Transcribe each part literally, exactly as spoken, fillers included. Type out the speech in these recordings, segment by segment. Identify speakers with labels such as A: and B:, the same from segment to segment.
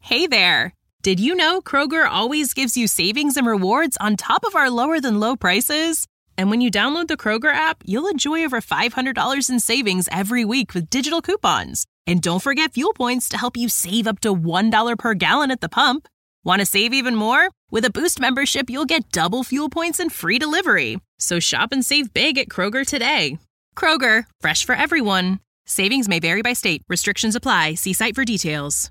A: Hey there! Did you know Kroger always gives you savings and rewards on top of our lower-than-low prices? And when you download the Kroger app, you'll enjoy over five hundred dollars in savings every week with digital coupons. And don't forget fuel points to help you save up to one dollar per gallon at the pump. Want to save even more? With a Boost membership, you'll get double fuel points and free delivery. So shop and save big at Kroger today. Kroger, fresh for everyone. Savings may vary by state. Restrictions apply. See site for details.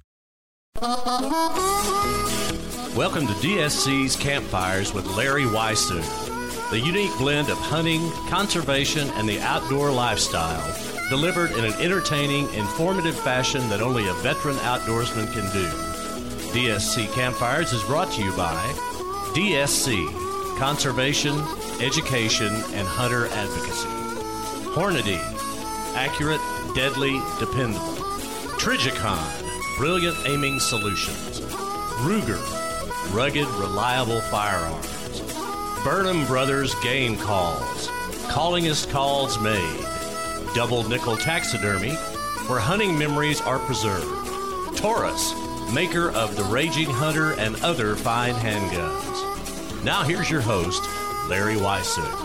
B: Welcome to D S C's Campfires with Larry Weissug. The unique blend of hunting, conservation, and the outdoor lifestyle, delivered in an entertaining, informative fashion that only a veteran outdoorsman can do. D S C Campfires is brought to you by D S C, Conservation, Education, and Hunter Advocacy. Hornady, accurate, deadly, dependable. Trijicon, brilliant aiming solutions. Ruger, rugged, reliable firearms. Burnham Brothers Game Calls, callingest calls made. Double Nickel Taxidermy, where hunting memories are preserved. Taurus, maker of the Raging Hunter and other fine handguns. Now here's your host, Larry Weissug.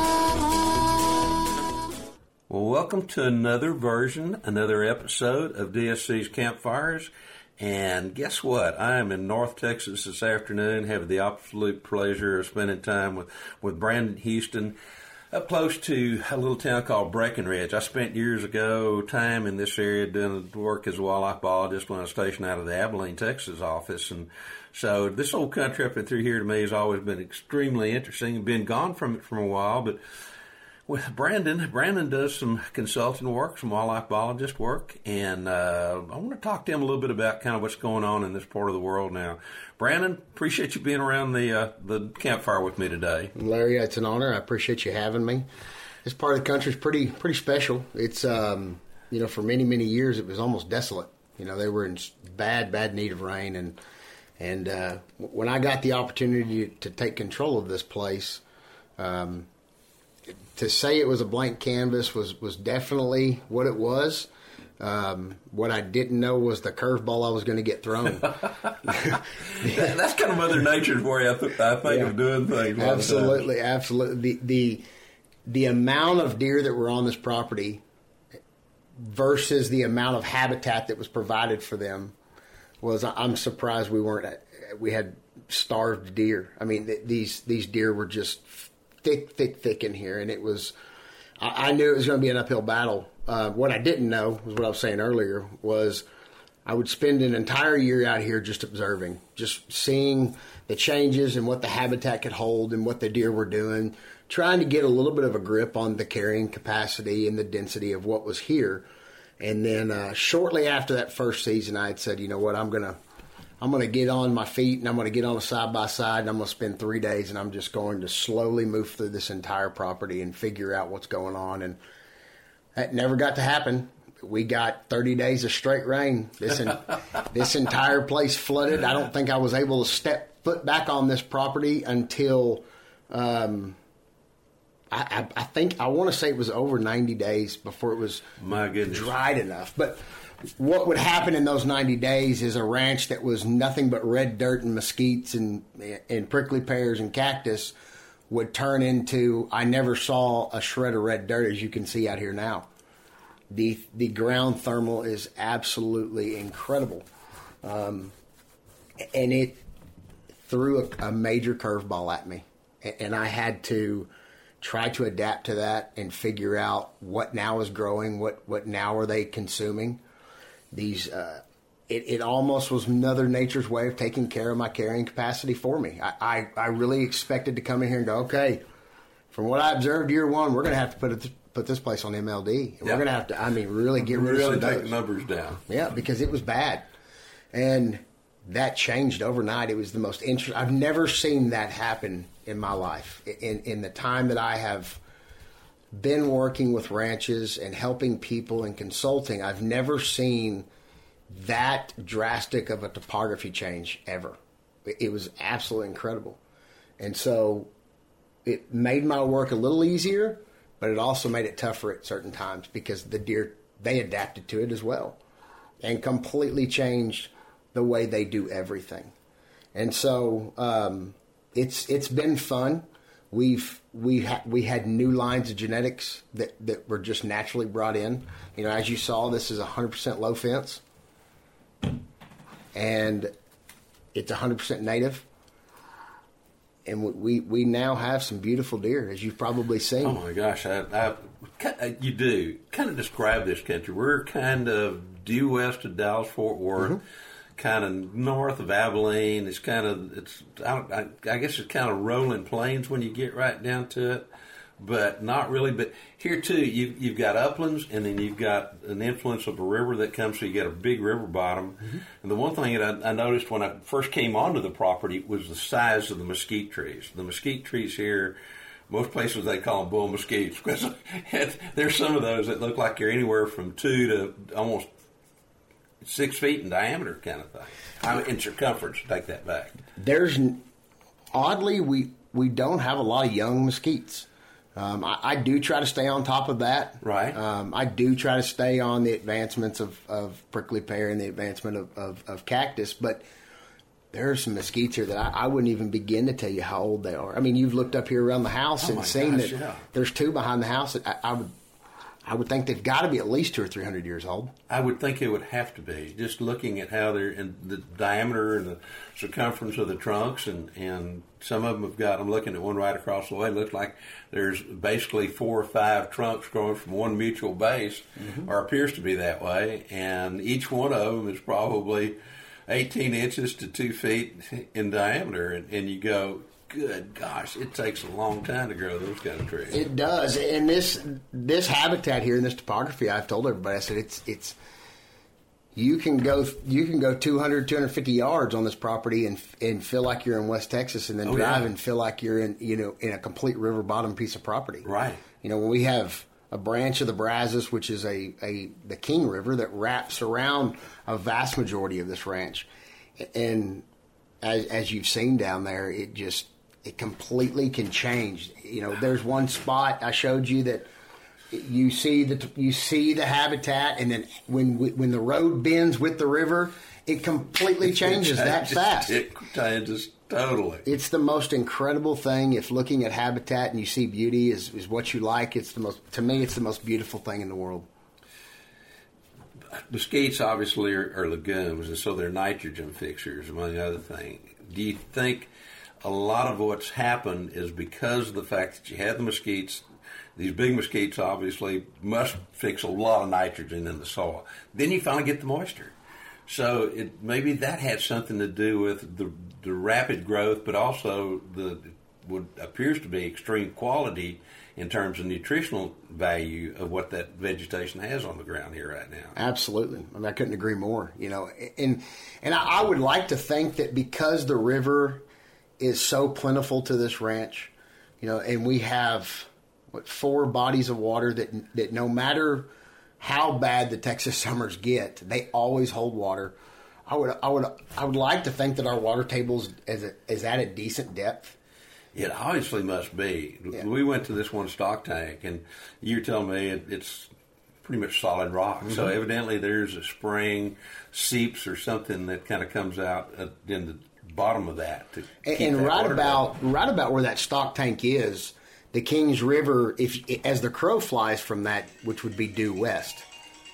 C: Well, welcome to another version, another episode of D S C's Campfires. And guess what? I am in North Texas this afternoon, having the absolute pleasure of spending time with, with Brandon Houston up close to a little town called Breckenridge. I spent years ago time in this area doing work as a wildlife biologist when I was stationed out of the Abilene, Texas office. And so this old country up and through here to me has always been extremely interesting. Been gone from it for a while, but with Brandon, Brandon does some consulting work, some wildlife biologist work, and uh, I want to talk to him a little bit about kind of what's going on in this part of the world now. Brandon, appreciate you being around the uh, the campfire with me today.
D: Larry, it's an honor. I appreciate you having me. This part of the country is pretty pretty special. It's um, you know, for many many years it was almost desolate. You know, they were in bad bad need of rain, and and uh, when I got the opportunity to take control of this place. Um, To say it was a blank canvas was, was definitely what it was. Um, what I didn't know was the curveball I was going to get thrown.
C: That's kind of Mother Nature for you, I, th- I think, yeah. of doing things.
D: Absolutely, absolutely. The, the the amount of deer that were on this property versus the amount of habitat that was provided for them was, I'm surprised we weren't, we had starved deer. I mean, th- these these deer were just thick, thick, thick in here, and it was, I, I knew it was going to be an uphill battle. Uh, what I didn't know, was what I was saying earlier, was I would spend an entire year out here just observing, just seeing the changes and what the habitat could hold and what the deer were doing, trying to get a little bit of a grip on the carrying capacity and the density of what was here. And then uh, shortly after that first season, I had said, you know what, I'm going to, I'm going to get on my feet and I'm going to get on a side-by-side and I'm going to spend three days and I'm just going to slowly move through this entire property and figure out what's going on. And that never got to happen. We got thirty days of straight rain. This in, this entire place flooded. I don't think I was able to step foot back on this property until um, I, I, I think, I want to say it was over ninety days before it was
C: My goodness.
D: dried enough. But what would happen in those ninety days is a ranch that was nothing but red dirt and mesquites and and prickly pears and cactus would turn into, I never saw a shred of red dirt as you can see out here now. The the ground thermal is absolutely incredible. Um, and it threw a, a major curveball at me. And I had to try to adapt to that and figure out what now is growing, what, what now are they consuming. These, uh, it, it almost was Mother Nature's way of taking care of my carrying capacity for me. I, I, I really expected to come in here and go, okay, from what I observed year one, we're going to have to put it, put this place on M L D.
C: Yep.
D: We're going to have to, I mean, really get rid
C: really
D: of some
C: take
D: dose.
C: the numbers down.
D: Yeah, because it was bad. And that changed overnight. It was the most interesting. I've never seen that happen in my life. In, in the time that I have been working with ranches and helping people and consulting, I've never seen that drastic of a topography change ever. It was absolutely incredible. And so it made my work a little easier, but it also made it tougher at certain times because the deer, they adapted to it as well and completely changed the way they do everything. And so um, it's it's been fun. We've we ha- we had new lines of genetics that, that were just naturally brought in. You know, as you saw, this is one hundred percent low fence, and it's one hundred percent native. And we we now have some beautiful deer, as you've probably seen.
C: Oh my gosh, I, I, you do kind of describe this country. We're kind of due west of Dallas Fort Worth. Mm-hmm. Kind of north of Abilene. It's kind of, it's I, I guess it's kind of rolling plains when you get right down to it, but not really. But here too, you've, you've got uplands, and then you've got an influence of a river that comes, so you get a big river bottom. Mm-hmm. And the one thing that I, I noticed when I first came onto the property was the size of the mesquite trees. The mesquite trees here, most places they call them bull mesquites, because there's some of those that look like you're anywhere from two to almost six feet in diameter, kind of thing. I mean, in circumference. Take that back.
D: There's oddly we we don't have a lot of young mesquites. Um, I, I do try to stay on top of that.
C: Right.
D: Um, I do try to stay on the advancements of, of prickly pear and the advancement of, of, of cactus, but there are some mesquites here that I, I wouldn't even begin to tell you how old they are. I mean, you've looked up here around the house
C: oh
D: and seen
C: gosh,
D: that
C: yeah.
D: there's two behind the house. That I, I would. I would think they've got to be at least two or three hundred years old.
C: I would think it would have to be, just looking at how they're in the diameter and the circumference of the trunks, and, and some of them have got. I'm looking at one right across the way. It looks like there's basically four or five trunks growing from one mutual base, mm-hmm. or appears to be that way, and each one of them is probably eighteen inches to two feet in diameter, and, and you go, good gosh, it takes a long time to grow those kind of trees.
D: It does, and this this habitat here in this topography, I've told everybody, I said it's it's you can go you can go two hundred, two hundred fifty yards on this property and and feel like you're in West Texas, and then
C: oh,
D: drive
C: yeah.
D: and feel like you're in you know in a complete river bottom piece of property.
C: Right.
D: You know, when we have a branch of the Brazos, which is a, a the King River that wraps around a vast majority of this ranch, and as as you've seen down there, it just it completely can change. You know, there's one spot I showed you that you see the you see the habitat, and then when when the road bends with the river, it completely changes, it changes that fast.
C: It changes totally.
D: It's the most incredible thing. If looking at habitat and you see beauty is, is what you like, it's the most to me it's the most beautiful thing in the world.
C: Mesquites obviously are, are legumes, and so they're nitrogen fixers, among other things. Do you think a lot of what's happened is because of the fact that you had the mesquites? These big mesquites obviously must fix a lot of nitrogen in the soil. Then you finally get the moisture. So it, maybe that had something to do with the, the rapid growth, but also the what appears to be extreme quality in terms of nutritional value of what that vegetation has on the ground here right now.
D: Absolutely. I mean, I couldn't agree more. You know, and and I, I would like to think that because the river is so plentiful to this ranch, you know, and we have what four bodies of water that that no matter how bad the Texas summers get, they always hold water. I would I would I would like to think that our water table is is at a decent depth.
C: It obviously must be. Yeah. We went to this one stock tank, and you're telling me it, it's pretty much solid rock. Mm-hmm. So evidently there's a spring, seeps or something that kind of comes out in the bottom of that. To
D: and
C: keep
D: and
C: that
D: right
C: water
D: about
C: down.
D: right about where that stock tank is, the Kings River, if as the crow flies from that, which would be due west.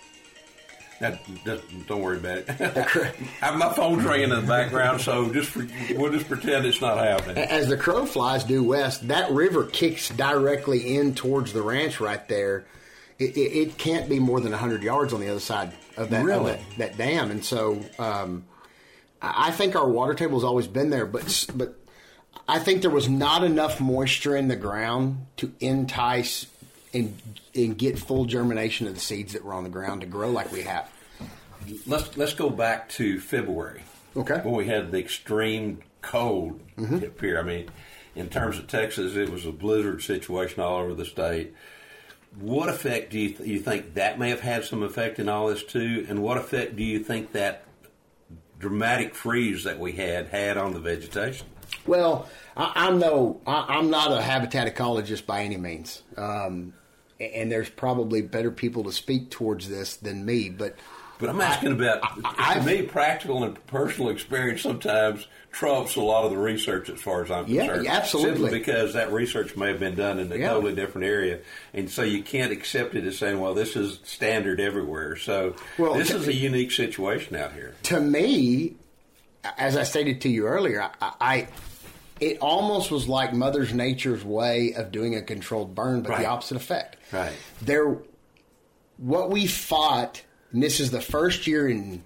C: That, that, don't worry about it. I, my phone's ringing in the background, so just for, we'll just pretend it's not happening.
D: As the crow flies due west, that river kicks directly in towards the ranch right there. It, it, it can't be more than one hundred yards on the other side of that,
C: really?
D: of that, that dam. And so um, I think our water table has always been there, but but I think there was not enough moisture in the ground to entice and and get full germination of the seeds that were on the ground to grow like we have.
C: Let's let's go back to February.
D: Okay.
C: When we had the extreme cold
D: mm-hmm.
C: up here. I mean, in terms of Texas, it was a blizzard situation all over the state. What effect do you, th- you think that may have had some effect in all this too? And what effect do you think that dramatic freeze that we had had on the vegetation?
D: Well, I, I'm no, I, I'm not a habitat ecologist by any means, um, and there's probably better people to speak towards this than me. But
C: But I'm asking about,
D: I,
C: to me, practical and personal experience sometimes trumps a lot of the research as far as I'm
D: yeah,
C: concerned.
D: Absolutely.
C: Simply because that research may have been done in a
D: yeah.
C: totally different area. And so you can't accept it as saying, well, this is standard everywhere. So
D: well,
C: this
D: to,
C: is a unique situation out here.
D: To me, as I stated to you earlier, I, I it almost was like Mother Nature's way of doing a controlled burn, but
C: right.
D: the opposite effect.
C: Right.
D: There, what we fought, and this is the first year in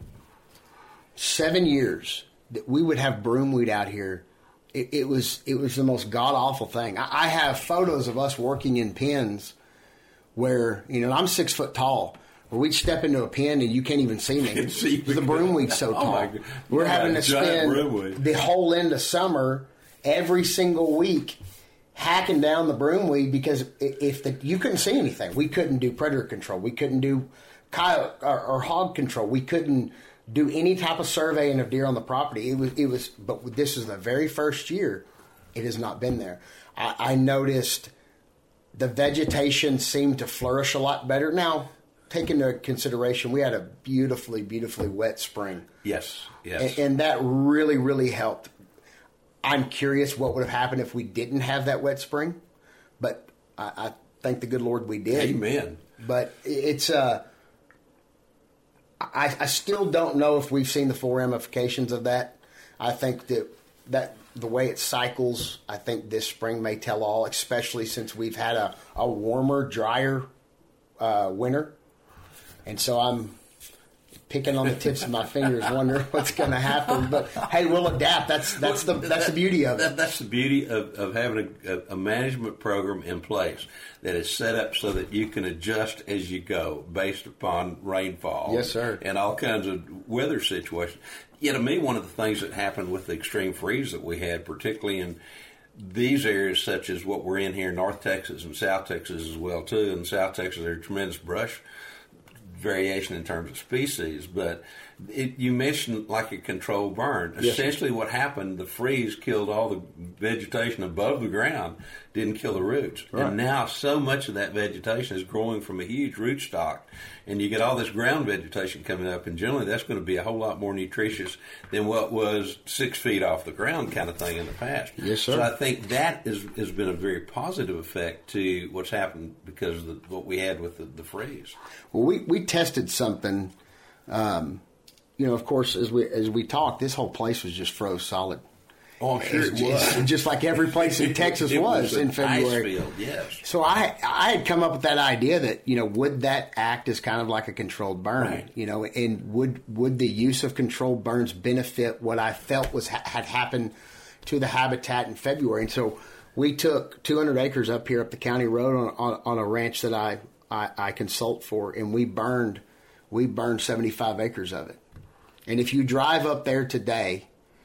D: seven years that we would have broomweed out here. It, it was it was the most god awful thing. I, I have photos of us working in pens where, you know, I'm six foot tall. Where we'd step into a pen and you can't even see me.
C: See
D: the broomweed's so tall.
C: Oh
D: We're
C: yeah,
D: having to spend
C: broomweed.
D: the whole end of summer every single week hacking down the broomweed because if the, you couldn't see anything. We couldn't do predator control. We couldn't do coyote or, or hog control. We couldn't do any type of surveying of deer on the property. It was, it was, but this is the very first year it has not been there. I, I noticed the vegetation seemed to flourish a lot better. Now, take into consideration, we had a beautifully, beautifully wet spring.
C: Yes, yes.
D: And, and that really, really helped. I'm curious what would have happened if we didn't have that wet spring, but I, I thank the good Lord we did.
C: Amen.
D: But it's uh, I, I still don't know if we've seen the full ramifications of that. I think that that the way it cycles, I think this spring may tell all, especially since we've had a, a warmer, drier uh, winter. And so I'm picking on the tips of my fingers, wondering what's going to happen. But hey, we'll adapt. That's that's the that's the beauty of it.
C: That, that's the beauty of, of having a, a management program in place that is set up so that you can adjust as you go based upon rainfall.
D: Yes, sir.
C: And all kinds of weather situations. Yeah, to me, one of the things that happened with the extreme freeze that we had, particularly in these areas such as what we're in here, North Texas and South Texas as well, too. In South Texas, there's tremendous brush variation in terms of species, but it, you mentioned like a controlled burn.
D: Yes.
C: Essentially what happened, the freeze killed all the vegetation above the ground, didn't kill the roots.
D: Right.
C: And now so much of that vegetation is growing from a huge rootstock, and you get all this ground vegetation coming up, and generally that's going to be a whole lot more nutritious than what was six feet off the ground kind of thing in the past.
D: Yes, sir.
C: So I think that is, has been a very positive effect to what's happened because of the, what we had with the, the freeze.
D: Well, we, we tested something. Um, you know, of course, as we as we talked, this whole place was just froze solid.
C: Oh, I'm sure it
D: It's
C: was.
D: just, just like every place in Texas
C: it
D: was,
C: was
D: in
C: an
D: February.
C: ice field, yes.
D: So I I had come up with that idea that, you know, would that act as kind of like a controlled burn?
C: Right.
D: You know, and would would the use of controlled burns benefit what I felt was had happened to the habitat in February? And so we took two hundred acres up here up the county road on on, on a ranch that I, I I consult for, and we burned we burned seventy-five acres of it. And if you drive up there today,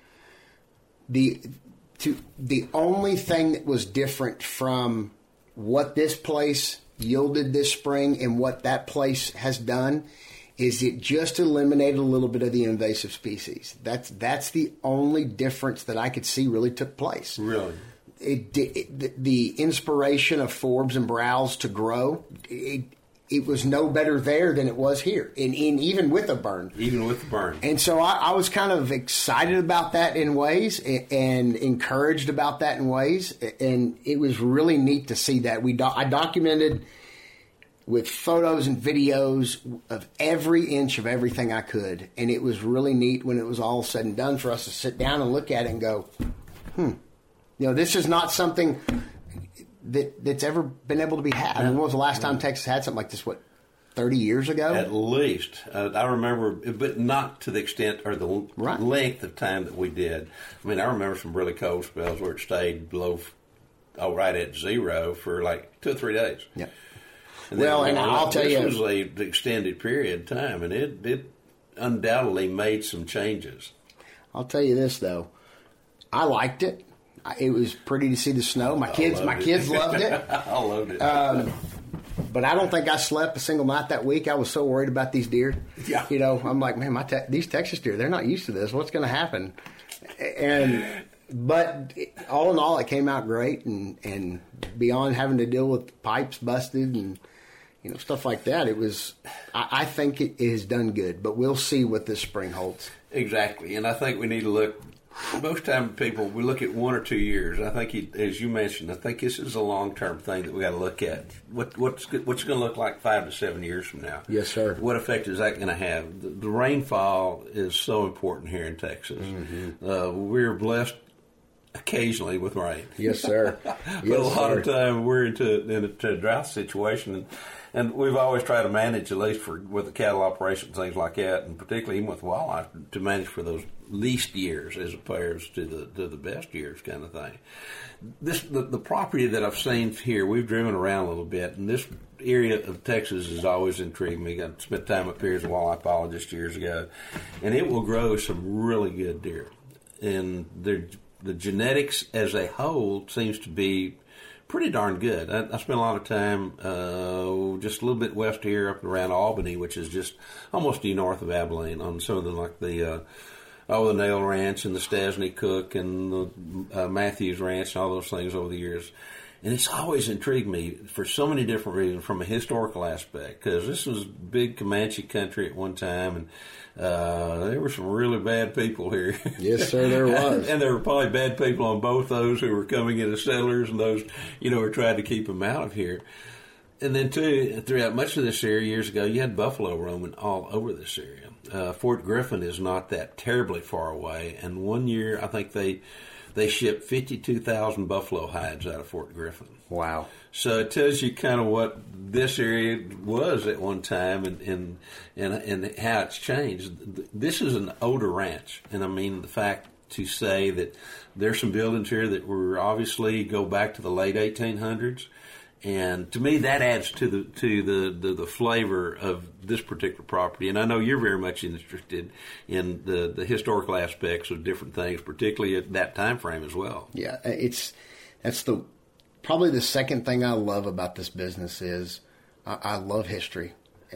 D: the to the only thing that was different from what this place yielded this spring and what that place has done is it just eliminated a little bit of the invasive species. That's that's the only difference that I could see really took place.
C: Really?
D: It, it, the inspiration of forbs and browse to grow, it, it was no better there than it was here, and, and even with a burn.
C: Even with the burn.
D: And so I, I was kind of excited about that in ways and, and encouraged about that in ways. And it was really neat to see that. We do, I documented with photos and videos of every inch of everything I could. And it was really neat when it was all said and done for us to sit down and look at it and go, hmm, you know, this is not something that that's ever been able to be had. I mean, when was the last time Texas had something like this, what, thirty years ago?
C: At least. Uh, I remember, but not to the extent or the
D: right.
C: length of time that we did. I mean, I remember some really cold spells where it stayed below, oh, right at zero for like two or three days.
D: Yeah.
C: And
D: well,
C: then,
D: and
C: you know,
D: I'll tell
C: this
D: you.
C: This was an extended period of time, and it, it undoubtedly made some changes.
D: I'll tell you this, though. I liked it. It was pretty to see the snow. My kids, my
C: it.
D: kids loved it.
C: I loved it.
D: Um, but I don't think I slept a single night that week. I was so worried about these deer.
C: Yeah.
D: You know, I'm like, man, my te- these Texas deer, they're not used to this. What's going to happen? And but all in all, it came out great. And, and beyond having to deal with pipes busted and you know, stuff like that. It was, I, I think it has done good, but we'll see what this spring holds.
C: Exactly, and I think we need to look. Most time, people we look at one or two years. I think, he, as you mentioned, I think this is a long term thing that we got to look at. What, what's what's going to look like five to seven years from now?
D: Yes, sir.
C: What effect is that going to have? The, the rainfall is so important here in Texas. Mm-hmm. Uh, we're blessed occasionally with rain.
D: Yes, sir.
C: but
D: yes,
C: a lot
D: sir.
C: of time we're into, into a drought situation. And, And we've always tried to manage, at least for with the cattle operation, things like that, and particularly even with wildlife, to manage for those least years as opposed to the to the best years, kind of thing. This the, the property that I've seen here, we've driven around a little bit, and this area of Texas has always intrigued me. I spent time up here as a wildlife biologist years ago, and it will grow some really good deer. And the genetics as a whole seems to be pretty darn good. I, I spent a lot of time uh, just a little bit west here, up around Albany, which is just almost due north of Abilene, on some of the like the uh, oh the Nail Ranch and the Stasny Cook and the uh, Matthews Ranch and all those things over the years. And it's always intrigued me for so many different reasons, from a historical aspect, because this was big Comanche country at one time, and uh, there were some really bad people here.
D: Yes, sir, there was.
C: and, and there were probably bad people on both those who were coming in as settlers and those, you know, who tried to keep them out of here. And then, too, throughout much of this area years ago, you had buffalo roaming all over this area. Uh, Fort Griffin is not that terribly far away, and one year I think they... They shipped fifty-two thousand buffalo hides out of Fort Griffin.
D: Wow.
C: So it tells you kind of what this area was at one time and, and, and, and how it's changed. This is an older ranch. And I mean, the fact to say that there's some buildings here that were obviously go back to the late eighteen hundreds. And to me, that adds to the to the, the, the flavor of this particular property. And I know you're very much interested in the, the historical aspects of different things, particularly at that time frame as well.
D: Yeah, it's that's the probably the second thing I love about this business is I, I love history,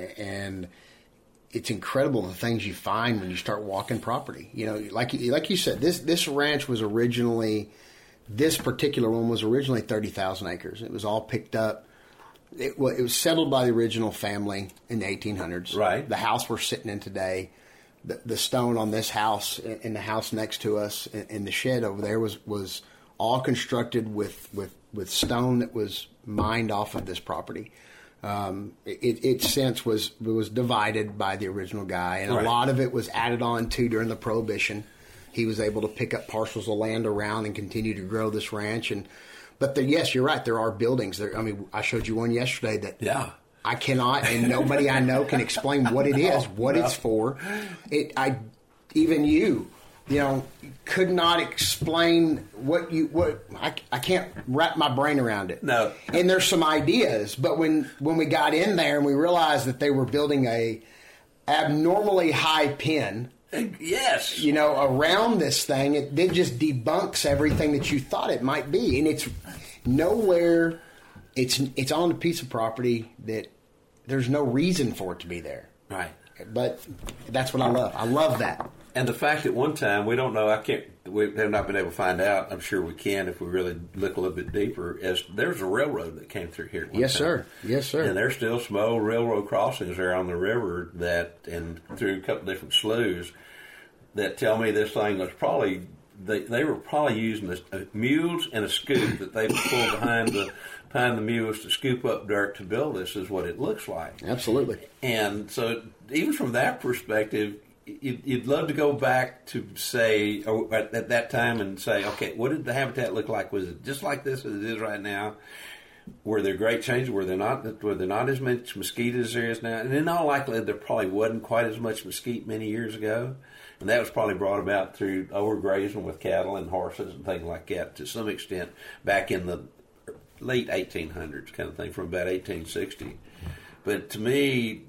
D: and it's incredible the things you find when you start walking property. You know, like like you said, this this ranch was originally. This particular one was originally thirty thousand acres. It was all picked up. It, well, it was settled by the original family in the eighteen hundreds.
C: Right.
D: The house we're sitting in today, the, the stone on this house and the house next to us and the shed over there was, was all constructed with, with, with stone that was mined off of this property. Um, it, it since was was divided by the original guy, and right. a lot of it was added on to during the Prohibition. He was able to pick up parcels of land around and continue to grow this ranch. And but there, yes, you're right. There are buildings. There, I mean, I showed you one yesterday that
C: yeah.
D: I cannot, and nobody I know can explain what it is, what no. it's for. It, I, even you, you know, could not explain what you what. I, I can't wrap my brain around it.
C: No.
D: And there's some ideas, but when when we got in there and we realized that they were building a abnormally high pen.
C: Yes.
D: You know, around this thing, it, it just debunks everything that you thought it might be. And it's nowhere, it's it's on a piece of property that there's no reason for it to be there.
C: Right.
D: But that's what I love. I love that.
C: And the fact that one time, we don't know, I can't, we have not been able to find out, I'm sure we can if we really look a little bit deeper, as there's a railroad that came through here at one
D: Yes,
C: time.
D: sir. Yes, sir.
C: And there's still some old railroad crossings there on the river that, and through a couple different sloughs, that tell me this thing was probably, they, they were probably using a, a mules and a scoop that they pull behind the behind the mules to scoop up dirt to build this, is what it looks like.
D: Absolutely.
C: And so even from that perspective, You'd, you'd love to go back to say, or at, at that time and say, okay, what did the habitat look like? Was it just like this as it is right now? Were there great changes? Were there not? Were there not as much mesquite as there is now? And in all likelihood, there probably wasn't quite as much mesquite many years ago, and that was probably brought about through overgrazing with cattle and horses and things like that to some extent back in the late eighteen hundreds, kind of thing, from about eighteen sixty. But to me,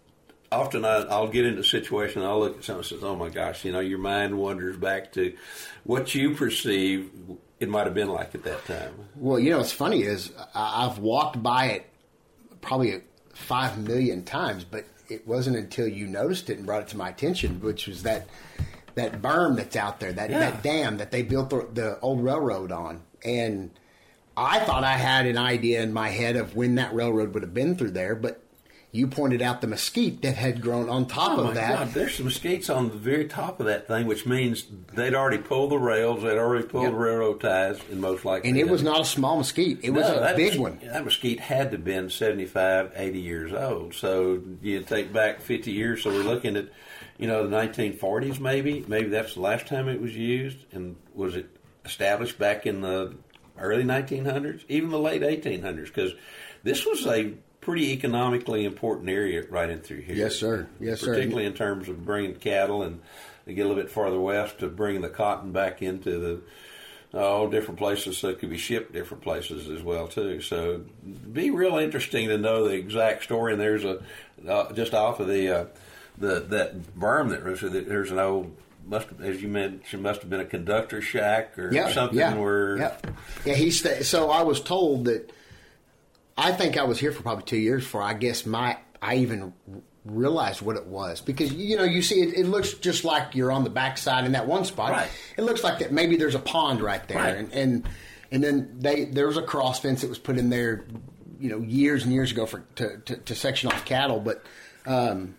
C: often I, I'll get into a situation, I'll look at something and say, oh my gosh, you know, your mind wanders back to what you perceive it might have been like at that time.
D: Well, you know, what's funny is I've walked by it probably five million times, but it wasn't until you noticed it and brought it to my attention, which was that that berm that's out there, that, yeah. that dam that they built the, the old railroad on. And I thought I had an idea in my head of when that railroad would have been through there, but you pointed out the mesquite that had grown on top
C: oh
D: of
C: my
D: that.
C: God, there's some mesquites on the very top of that thing, which means they'd already pulled the rails, they'd already pulled
D: Yep.
C: the railroad ties, and most likely.
D: And it was not a small mesquite. It was
C: No,
D: a
C: that
D: big
C: mes-
D: one.
C: That mesquite had to have been seventy-five, eighty years old. So you take back fifty years, so we're looking at, you know, the nineteen forties maybe. Maybe that's the last time it was used. And was it established back in the early nineteen hundreds, even the late eighteen hundreds? Because this was a pretty economically important area right in through here.
D: Yes, sir. Yes, sir.
C: Particularly in terms of bringing cattle, and to get a little bit farther west to bring the cotton back into the all different places, so it could be shipped different places as well too. So it'd be real interesting to know the exact story. And there's a uh, just off of the uh, the that berm that was there's an old must as you mentioned must have been a conductor shack or
D: Yeah,
C: something
D: yeah,
C: where
D: yeah yeah he sta- so I was told that. I think I was here for probably two years before I guess my I even realized what it was, because you know you see it, it looks just like you're on the backside in that one spot.
C: Right.
D: It looks like that maybe there's a pond right there,
C: Right.
D: and, and and then they there was a cross fence that was put in there, you know, years and years ago for to to, to section off cattle, but. Um,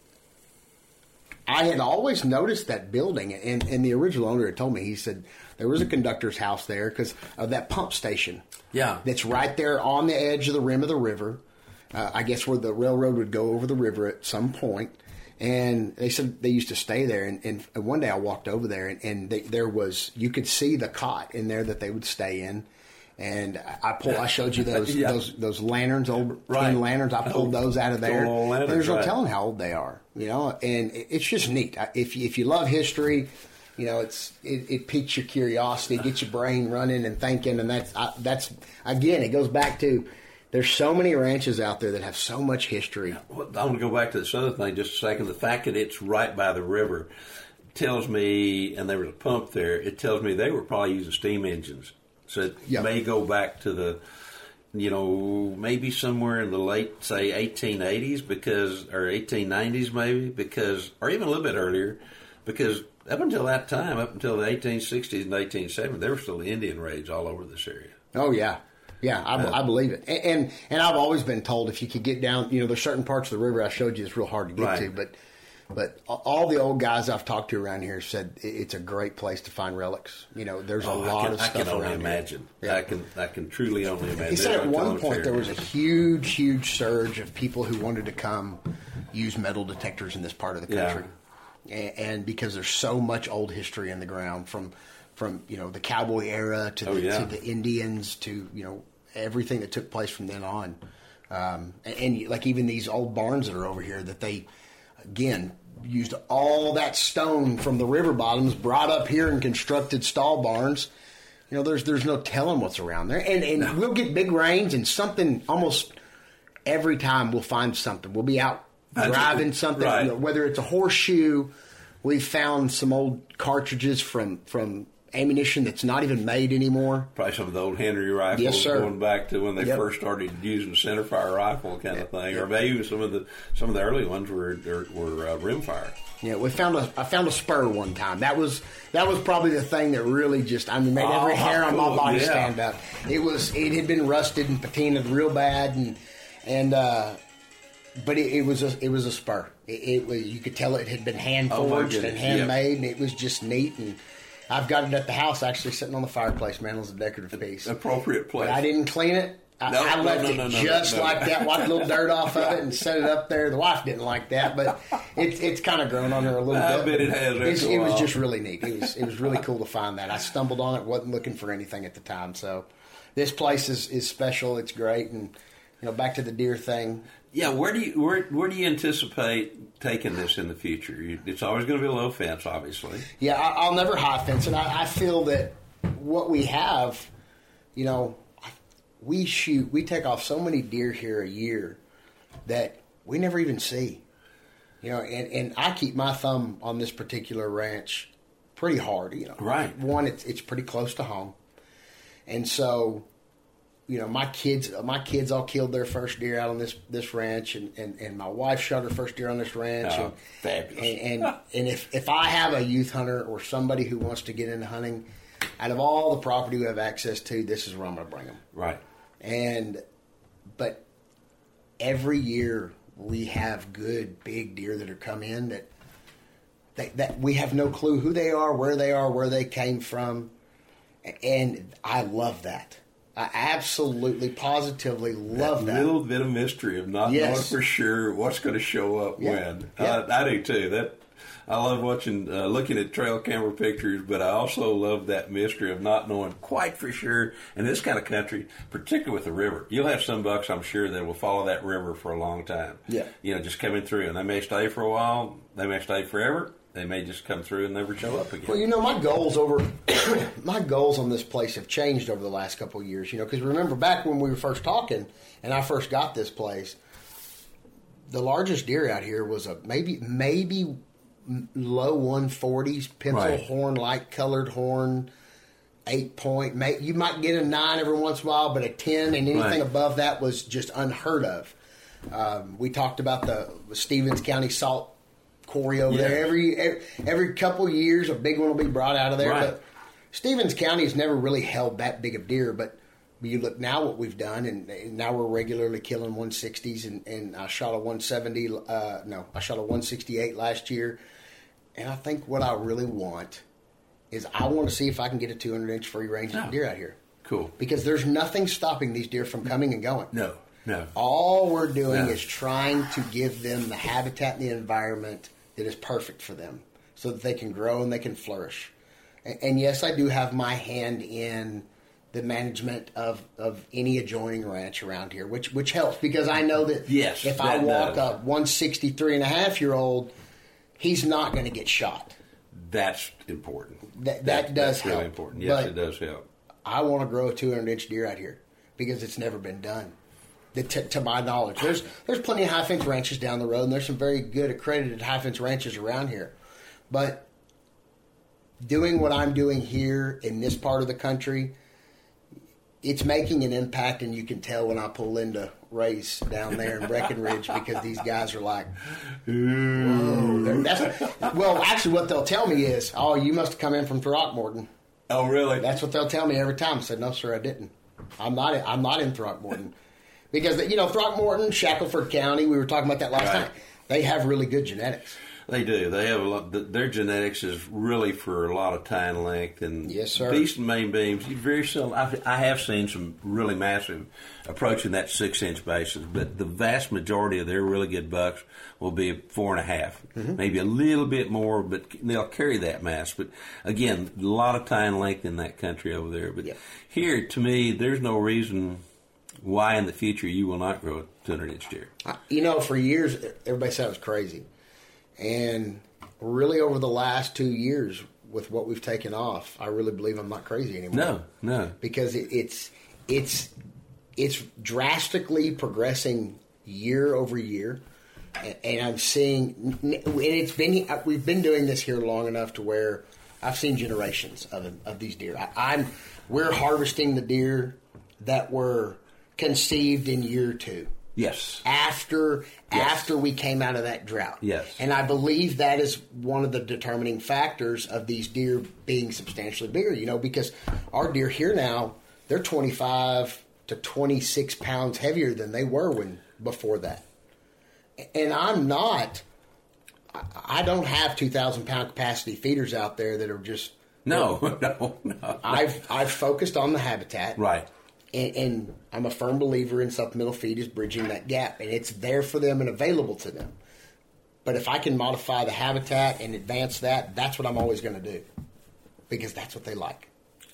D: I had always noticed that building, and, and the original owner had told me, he said there was a conductor's house there because of that pump station.
C: Yeah.
D: That's right there on the edge of the rim of the river. Uh, I guess where the railroad would go over the river at some point. And they said they used to stay there. And, and one day I walked over there, and, and they, there was, you could see the cot in there that they would stay in. And I pulled, I showed you those
C: Yeah.
D: those those lanterns, old
C: Right.
D: tin lanterns. I pulled those out of there.
C: Old lanterns,
D: There's no
C: right.
D: telling how old they are, you know. And it, it's just neat. I- If you, if you love history, you know, it's it, it piques your curiosity, gets your brain running and thinking. And that's I, that's again, it goes back to there's so many ranches out there that have so much history.
C: Well, I want to go back to this other thing just a second. The fact that it's right by the river tells me, and there was a pump there, it tells me they were probably using steam engines. So it
D: Yeah.
C: may go back to the, you know, maybe somewhere in the late, say, eighteen eighties because, or eighteen nineties maybe, because, or even a little bit earlier, because up until that time, up until the eighteen sixties and eighteen seventies, there were still Indian raids all over this area.
D: Oh yeah, yeah, I, I believe it. And, and and I've always been told if you could get down, you know, there's certain parts of the river I showed you that's real hard to get
C: Right.
D: to, but but all the old guys I've talked to around here said it's a great place to find relics. You know, there's a
C: Oh,
D: lot
C: I can,
D: of
C: I
D: stuff
C: can only
D: around
C: imagine.
D: here. Yeah.
C: I can, I can truly only imagine.
D: He said
C: There's
D: at
C: no
D: one
C: telling
D: point
C: fair.
D: there was a huge, huge surge of people who wanted to come use metal detectors in this part of the
C: Yeah.
D: country, and, and because there's so much old history in the ground from, from you know the cowboy era to the,
C: Oh, yeah.
D: to the Indians to you know everything that took place from then on, um, and, and like even these old barns that are over here that they, again. Used all that stone from the river bottoms, brought up here and constructed stall barns. You know, there's there's no telling what's around there, and and
C: No.
D: we'll get big rains and something almost every time we'll find something. We'll be out
C: That's
D: driving
C: it.
D: something,
C: Right.
D: you know, whether it's a horseshoe. We found some old cartridges from from ammunition that's not even made anymore.
C: Probably some of the old Henry rifles
D: Yes, sir.
C: going back to when they
D: Yep.
C: first started using centerfire rifle kind of thing, or maybe some of the some of the early ones were were, were uh, rimfire.
D: Yeah, we found a I found a spur one time. That was that was probably the thing that really just I mean made every
C: Oh,
D: hair on my
C: cool.
D: body
C: Yeah.
D: stand up. It was it had been rusted and patinaed real bad and and uh, but it, it was a it was a spur. It, it was you could tell it had been hand
C: Oh, my
D: forged and
C: goodness.
D: handmade, and it was just neat. And I've got it at the house actually sitting on the fireplace, man. It was a decorative piece.
C: Appropriate place.
D: But I didn't clean it. I,
C: No,
D: I
C: no,
D: left
C: no,
D: it
C: no, no,
D: just
C: no.
D: like that. Wiped a little dirt off of it and set it up there. The wife didn't like that, but it's it's kind of grown on her a little
C: I
D: bit.
C: bet it has after
D: It's,
C: a
D: it was
C: while.
D: just really neat. It was it was really cool to find that. I stumbled on it. wasn't looking for anything at the time. So this place is, is special. It's great. And you know, back to the deer thing.
C: Yeah, where do you where where do you anticipate taking this in the future? You, it's always going to be a low fence, obviously.
D: Yeah, I, I'll never high fence, and I, I feel that what we have, you know, we shoot, we take off so many deer here a year that we never even see. You know, and, and I keep my thumb on this particular ranch pretty hard. You know,
C: Right.
D: One, it's it's pretty close to home, and so. You know, my kids, my kids all killed their first deer out on this, this ranch, and, and, and my wife shot her first deer on this ranch.
C: Oh,
D: and,
C: fabulous.
D: And, and and if if I have a youth hunter or somebody who wants to get into hunting, out of all the property we have access to, this is where I'm going to bring them.
C: Right.
D: And but every year we have good big deer that are come in that they, that we have no clue who they are, where they are, where they came from, and I love that. I absolutely, positively love that.
C: A little bit of mystery of not
D: Yes.
C: knowing for sure what's going to show up
D: Yeah.
C: when.
D: Yeah.
C: I, I do too. That I love watching, uh, looking at trail camera pictures, but I also love that mystery of not knowing quite for sure. In this kind of country, particularly with the river, you'll have some bucks, I'm sure, that will follow that river for a long time.
D: Yeah.
C: You know, just coming through, and they may stay for a while. They may stay forever. They may just come through and never show up again.
D: Well, you know, my goals over my goals on this place have changed over the last couple of years. You know, because remember back when we were first talking, and I first got this place, the largest deer out here was a maybe maybe low one forties pencil
C: Right.
D: horn, light colored horn, eight point. May, you might get a nine every once in a while, but a ten and anything
C: Right.
D: above that was just unheard of. Um, we talked about the Stevens County salt quarry over
C: Yeah.
D: there. Every, every every couple of years, a big one will be brought out of there.
C: Right.
D: But Stevens County has never really held that big of deer. But you look now what we've done, and, and now we're regularly killing one sixties. And, and I shot a one seventy. Uh, no, I shot a one sixty-eight last year. And I think what I really want is I want to see if I can get a two hundred inch free range
C: Oh.
D: deer out here.
C: Cool.
D: Because there's nothing stopping these deer from coming and going.
C: No, no.
D: All we're doing
C: No.
D: is trying to give them the habitat and the environment that is perfect for them so that they can grow and they can flourish. And, and yes, I do have my hand in the management of, of any adjoining ranch around here, which which helps because I know that
C: Yes,
D: if I
C: that
D: walk
C: does.
D: a one sixty-three and a half year old, he's not going to get shot.
C: That's important.
D: That- that does
C: that's really
D: help.
C: important. Yes,
D: But-
C: it does help.
D: I want to grow a two hundred inch deer out here because it's never been done. The, to, to my knowledge, there's there's plenty of high fence ranches down the road, and there's some very good accredited high fence ranches around here. But doing what I'm doing here in this part of the country, it's making an impact, and you can tell when I pull into Ray's down there in Breckenridge because these guys are like, whoa. They're- That's, well, actually, what they'll tell me is, oh, you must have come in from Throckmorton.
C: Oh, really?
D: That's what they'll tell me every time. I said, no, sir, I didn't. I'm not. I'm not in Throckmorton because you know Throckmorton, Shackelford County. We were talking about that last
C: Right.
D: time. They have really good genetics.
C: They do. They have a lot. th- Their genetics is really for a lot of tine length and
D: Yes, sir.
C: beast and main beams. You very seldom. I, I have seen some really massive approaching that six inch basis, but the vast majority of their really good bucks will be four and a half,
D: Mm-hmm.
C: maybe a little bit more, but they'll carry that mass. But again, a lot of tine length in that country over there. But
D: Yeah.
C: here, to me, there's no reason why in the future you will not grow a two hundred inch deer.
D: I- You know, for years everybody said I was crazy, and really over the last two years with what we've taken off, I really believe I'm not crazy anymore.
C: No, no.
D: because it, it's it's it's drastically progressing year over year, and, and I'm seeing, and it's been we've been doing this here long enough to where I've seen generations of of these deer. I, I'm we're harvesting the deer that were conceived in year two.
C: Yes.
D: After
C: Yes.
D: after we came out of that drought.
C: Yes.
D: And I believe that is one of the determining factors of these deer being substantially bigger, you know, because our deer here now, they're twenty-five to twenty-six pounds heavier than they were when before that. And I'm not I- I don't have two thousand pound capacity feeders out there that are just
C: No, no, no.
D: I've I've focused on the habitat.
C: Right.
D: And, and I'm a firm believer in supplemental feed is bridging that gap, and it's there for them and available to them. But if I can modify the habitat and advance that, that's what I'm always going to do, because that's what they like.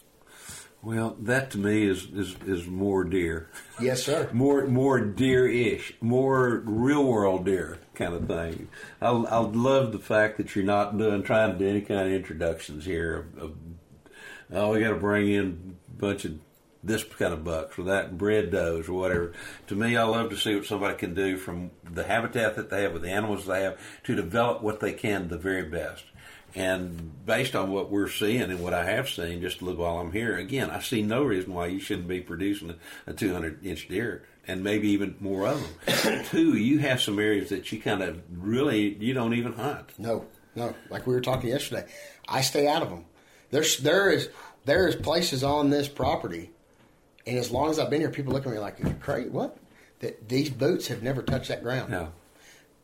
C: Well, that to me is, is, is more deer.
D: Yes, sir.
C: More more deer-ish, more real-world deer kind of thing. I I love the fact that you're not doing trying to do any kind of introductions here. Of, of, oh, we got to bring in a bunch of this kind of bucks or that bred does or whatever. To me, I love to see what somebody can do from the habitat that they have with the animals they have to develop what they can the very best. And based on what we're seeing and what I have seen just a little while I'm here, again, I see no reason why you shouldn't be producing a, a two hundred inch deer and maybe even more of them. Two, you have some areas that you kind of really, you don't even hunt.
D: No, no. Like we were talking yesterday, I stay out of them. There's there is there is places on this property, and as long as I've been here, people look at me like, "You're crazy. What? That these boots have never touched that ground."
C: No.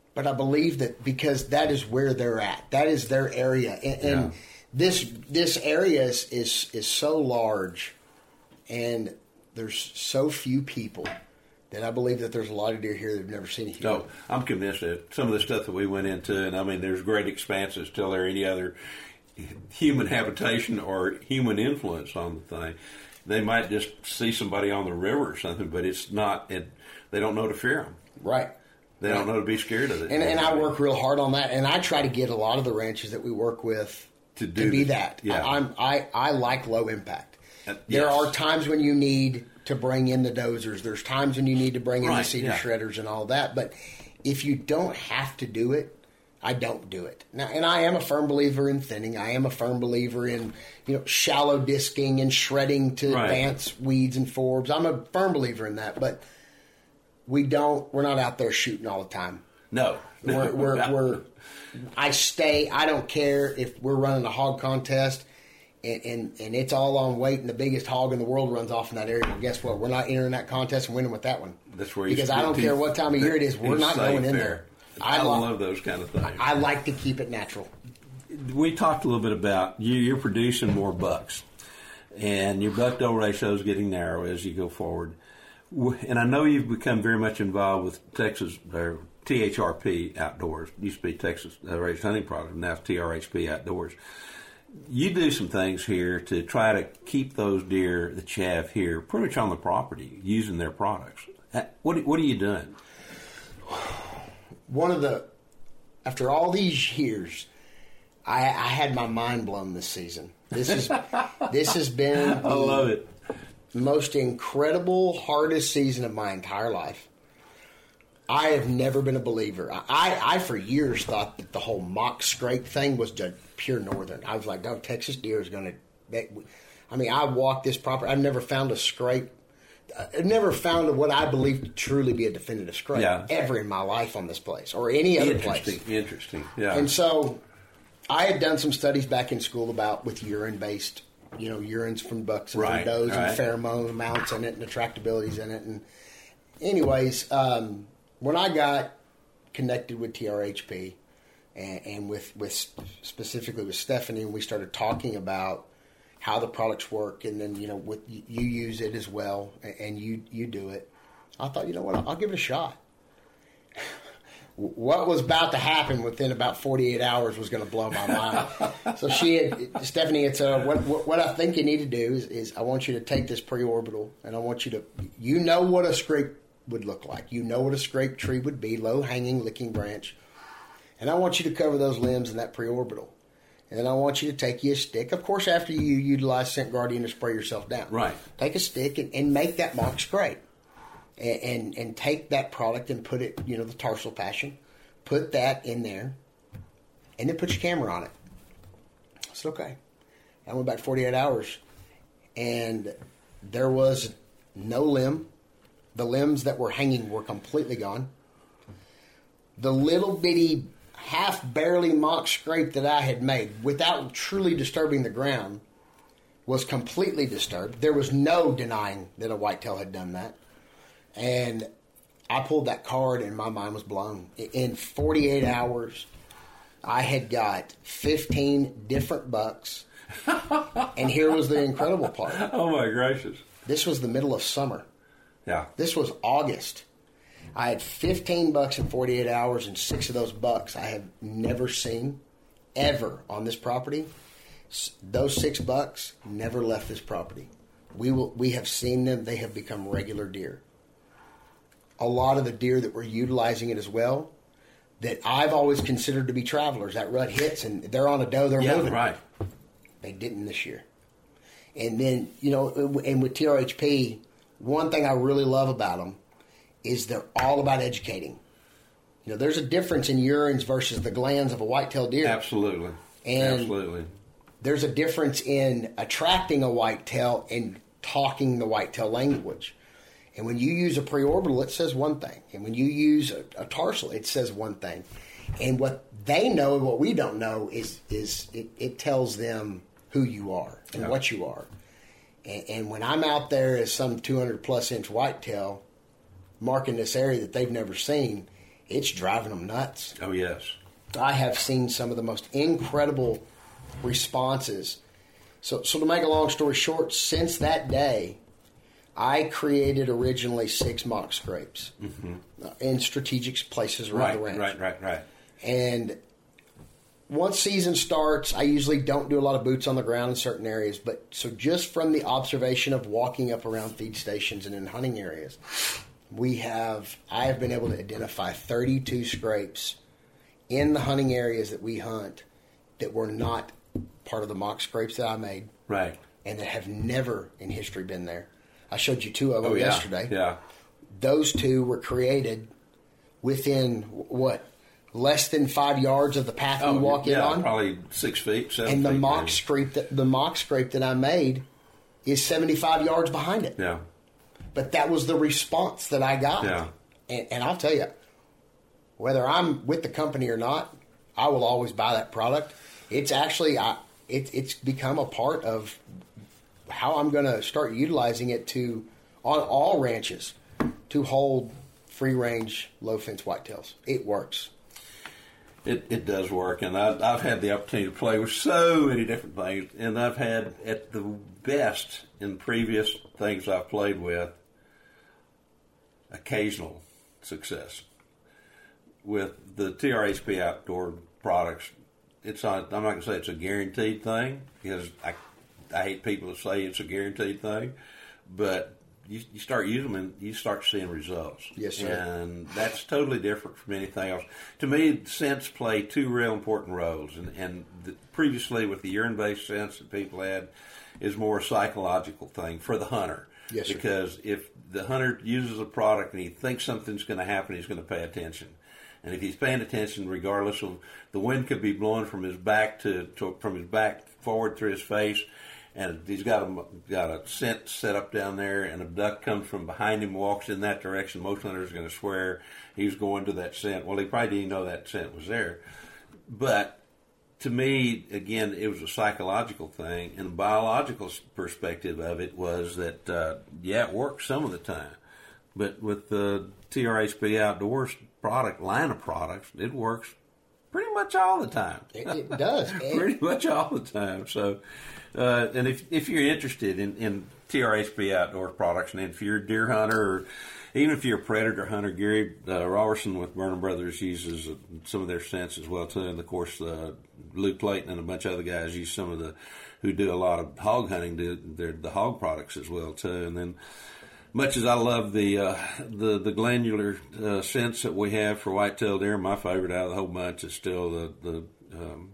D: but I believe that because that is where they're at. That is their area. And, and
C: Yeah.
D: this this area is, is, is so large, and there's so few people that I believe that there's a lot of deer here that have never seen a human.
C: No, I'm convinced that some of the stuff that we went into, and I mean, there's great expanses till there any other human habitation or human influence on the thing. They might just see somebody on the river or something, but it's not. It, they don't know to fear them.
D: Right.
C: They don't know to be scared of it.
D: And, and I work real hard on that, and I try to get a lot of the ranches that we work with
C: To do
D: to be
C: this.
D: that.
C: Yeah.
D: I, I'm I, I like low impact.
C: Uh,
D: There
C: yes.
D: are times when you need to bring in the dozers. There's times when you need to bring in
C: Right,
D: the cedar
C: yeah.
D: shredders and all that. But if you don't have to do it, I don't do it. Now, and I am a firm believer in thinning. I am a firm believer in you know shallow disking and shredding to
C: Right.
D: advance weeds and forbs. I'm a firm believer in that. But we don't. We're not out there shooting all the time.
C: No.
D: We're, we're, we're, I stay. I don't care if we're running a hog contest, and, and, and it's all on weight, and the biggest hog in the world runs off in that area. Well, guess what? We're not entering that contest and winning with that one.
C: That's where you
D: because I don't care what time of year it is. We're
C: He's
D: not
C: safe
D: going in there.
C: I,
D: I, li-
C: love those kind of things.
D: I like to keep it natural.
C: We talked a little bit about you, you're producing more bucks, and your buck-doe ratio is getting narrow as you go forward. W- And I know you've become very much involved with Texas or T H R P Outdoors. It used to be Texas uh, Raised Hunting Product, now it's T R H P Outdoors. You do some things here to try to keep those deer that you have here pretty much on the property using their products. Uh, What what are you doing?
D: One of the, after all these years, I, I had my mind blown this season. This is this has been
C: I love it.
D: the most incredible, hardest season of my entire life. I have never been a believer. I, I, I for years thought that the whole mock scrape thing was just pure northern. I was like, no, Texas deer is going to. I mean, I walked this property. I've never found a scrape. I've never found what I believe to truly be a definitive scrape
C: Yeah.
D: ever in my life on this place or any other place.
C: Interesting, interesting. Yeah.
D: And so I had done some studies back in school about with urine based, you know, urines from bucks and
C: Right,
D: from does
C: right.
D: and pheromone amounts in it and attractabilities in it. And anyways, um, when I got connected with T R H P and, and with, with specifically with Stephanie, and we started talking about how the products work, and then, you know, with you use it as well, and you, you do it. I thought, you know what, I'll give it a shot. What was about to happen within about forty-eight hours was going to blow my mind. So she had, Stephanie had said, what, what, what I think you need to do is, is I want you to take this pre-orbital, and I want you to, you know what a scrape would look like. You know what a scrape tree would be, low-hanging, licking branch. And I want you to cover those limbs in that pre-orbital. And then I want you to take you a stick. Of course, after you utilize Scent Guardian to spray yourself down.
C: Right.
D: Take a stick and, and make that mock scrape. And, and and take that product and put it, you know, the tarsal passion, put that in there, and then put your camera on it. I said, okay. I went back forty-eight hours, and there was no limb. The limbs that were hanging were completely gone. The little bitty half barely mock scrape that I had made without truly disturbing the ground was completely disturbed. There was no denying that a whitetail had done that. And I pulled that card and my mind was blown. In forty-eight hours, I had got fifteen different bucks. And here was the incredible part.
C: Oh, my gracious.
D: This was the middle of summer.
C: Yeah.
D: This was August. I had fifteen bucks in forty-eight hours, and six of those bucks I have never seen ever on this property. S- Those six bucks never left this property. We will. We have seen them. They have become regular deer. A lot of the deer that were utilizing it as well, that I've always considered to be travelers. That rut hits, and they're on a doe. They're
C: Yeah,
D: moving.
C: right.
D: They didn't this year. And then, you know, and with T R H P, one thing I really love about them is they're all about educating. You know, there's a difference in urines versus the glands of a white-tailed deer.
C: Absolutely.
D: And
C: Absolutely.
D: There's a difference in attracting a whitetail and talking the whitetail language. And when you use a preorbital, it says one thing. And when you use a, a tarsal, it says one thing. And what they know and what we don't know is is it, it tells them who you are and
C: Yeah.
D: what you are. And, and when I'm out there as some two hundred plus inch whitetail marking this area that they've never seen, it's driving them nuts.
C: Oh, yes.
D: I have seen some of the most incredible responses. So, so to make a long story short, since that day, I created originally six mock scrapes mm-hmm. uh, in strategic places around
C: right,
D: the ranch.
C: Right, right, right.
D: And once season starts, I usually don't do a lot of boots on the ground in certain areas. But so just from the observation of walking up around feed stations and in hunting areas, we have I have been able to identify thirty-two scrapes in the hunting areas that we hunt that were not part of the mock scrapes that I made.
C: Right.
D: And that have never in history been there. I showed you two of them
C: oh, yeah.
D: yesterday.
C: Yeah.
D: Those two were created within, what, less than five yards of the path
C: oh,
D: we walk
C: yeah,
D: in on?
C: probably six feet, seven
D: and the
C: feet.
D: mock
C: maybe.
D: scrape that the mock scrape that I made is seventy-five yards behind it.
C: Yeah.
D: But that was the response that I got.
C: Yeah.
D: And, and I'll tell you, whether I'm with the company or not, I will always buy that product. It's actually, I, it, it's become a part of how I'm going to start utilizing it to, on all ranches, to hold free-range, low-fence whitetails. It works.
C: It it does work, and I've, I've had the opportunity to play with so many different things, and I've had, at the best in previous things I've played with, occasional success. With the T R H P outdoor products, it's not, I'm not going to say it's a guaranteed thing, because I, I hate people to say it's a guaranteed thing, but you, you start using them and you start seeing results.
D: Yes, sir.
C: And that's totally different from anything else. To me, scents play two real important roles, and, and the, previously with the urine-based scents that people had is more a psychological thing for the hunter.
D: Yes, sir.
C: Because if the hunter uses a product and he thinks something's going to happen, he's going to pay attention. And if he's paying attention, regardless of the wind could be blowing from his back to, to from his back forward through his face, and he's got a got a scent set up down there, and a duck comes from behind him, walks in that direction, most hunters are going to swear he's going to that scent. Well, he probably didn't know that scent was there. But to me, again, it was a psychological thing, and a biological perspective of it was that, uh, yeah, it works some of the time. But with the T R H P Outdoors product, line of products, it works pretty much all the time.
D: It, it does.
C: pretty much all the time. So, uh, and if if you're interested in, in T R H P Outdoors products, and if you're a deer hunter, or even if you're a predator hunter, Gary uh, Robertson with Burnham Brothers uses uh, some of their scents as well too. And of course, uh, Luke Clayton and a bunch of other guys use some of the who do a lot of hog hunting, do their the hog products as well too. And then, much as I love the uh, the the glandular uh, scents that we have for whitetail deer, my favorite out of the whole bunch is still the the um,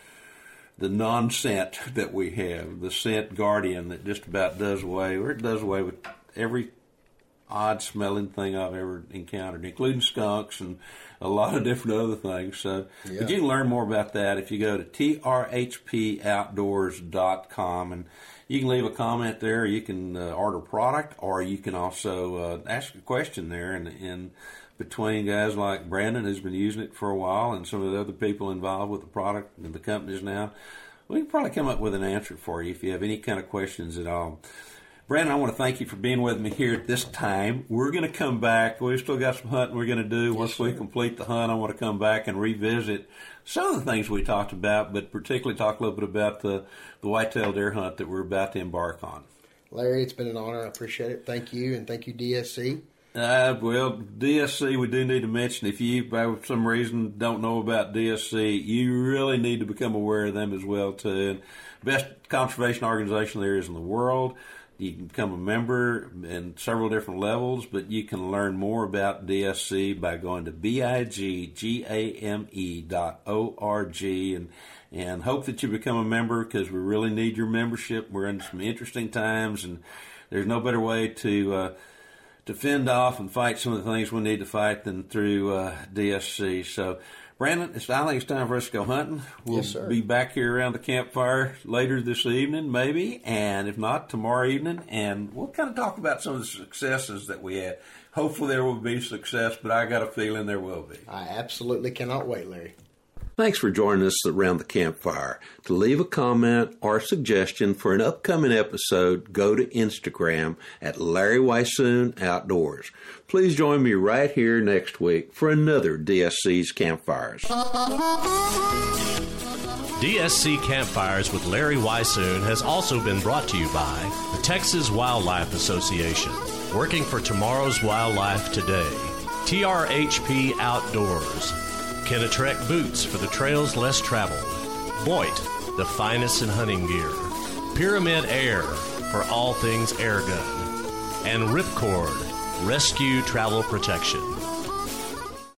C: the non-scent that we have, the scent Guardian that just about does away, or it does away with every odd smelling thing I've ever encountered, including skunks and a lot of different other things. So, yeah. But you can learn more about that if you go to T R H P outdoors dot com, and you can leave a comment there. You can uh, order product, or you can also uh, ask a question there. And, and between guys like Brandon, who's been using it for a while, and some of the other people involved with the product and the companies now, we can probably come up with an answer for you if you have any kind of questions at all. Brandon, I want to thank you for being with me here at this time. We're going to come back. We've still got some hunting we're going to do. Once yes, we complete the hunt, I want to come back and revisit some of the things we talked about, but particularly talk a little bit about the, the whitetail deer hunt that we're about to embark on.
D: Larry, it's been an honor. I appreciate it. Thank you, and thank you, D S C.
C: Uh, well, D S C, we do need to mention, if you, by some reason, don't know about D S C, you really need to become aware of them as well, too. Best conservation organization there is in the world. You can become a member in several different levels, but you can learn more about D S C by going to bigame dot org, and and hope that you become a member, because we really need your membership. We're in some interesting times, and there's no better way to uh, to fend off and fight some of the things we need to fight than through uh, D S C. So, Brandon, it's, I think it's time for us to go hunting. We'll
D: yes, sir.
C: be back here around the campfire later this evening, maybe, and if not, tomorrow evening, and we'll kind of talk about some of the successes that we had. Hopefully there will be success, but I got a feeling there will be.
D: I absolutely cannot wait, Larry.
C: Thanks for joining us around the campfire. To leave a comment or suggestion for an upcoming episode, go to Instagram at Larry Weishuhn Outdoors. Please join me right here next week for another D S C's Campfires.
B: D S C Campfires with Larry Weishuhn has also been brought to you by the Texas Wildlife Association, working for tomorrow's wildlife today. T R H P Outdoors, Kenetrek Boots for the trails less traveled, Boyd, the finest in hunting gear, Pyramid Air for all things air gun, and Ripcord, Rescue Travel Protection.